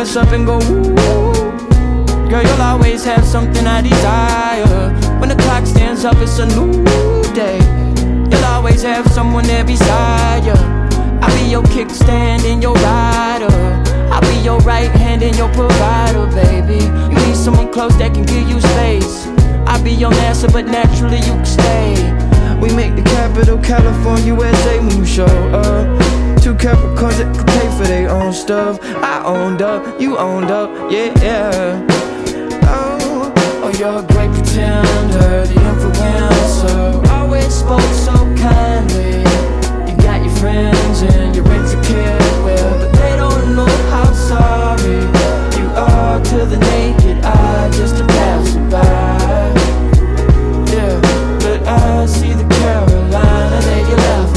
dress up and go ooh. Girl, you'll always have something I desire. When the clock stands up, it's a new day. You'll always have someone there beside you. I'll be your kickstand and your rider. I'll be your right hand and your provider, baby. You need someone close that can give you space. I'll be your NASA, but naturally you can stay. We make the capital California, USA when you show up. Two Capricorns that can pay for their own stuff. I owned up, you owned up, yeah. Oh, you're a great pretender, the influencer. Always spoke so kindly. You got your friends and your insecure with, but they don't know how sorry you are to the naked eye, just to pass you by. Yeah, but I see the Carolina that you left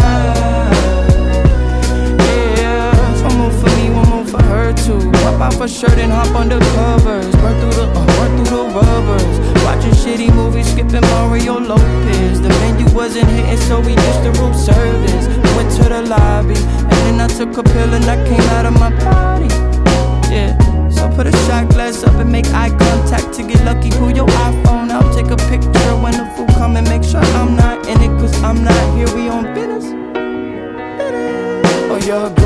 behind. Yeah, one more for me, one more for her too. Pop off a shirt and hop under covers. Run through the rubbers. Watching shitty movies, skipping Mario Lopez. The menu wasn't hitting, so we used the room service. Went to the lobby, and then I took a pill and I came out of my body. Yeah, so put a shot glass up and make eye contact to get lucky. Pull your iPhone out, take a picture when the food come and make sure I'm not in it, cause I'm not here, we on business. Oh, you're a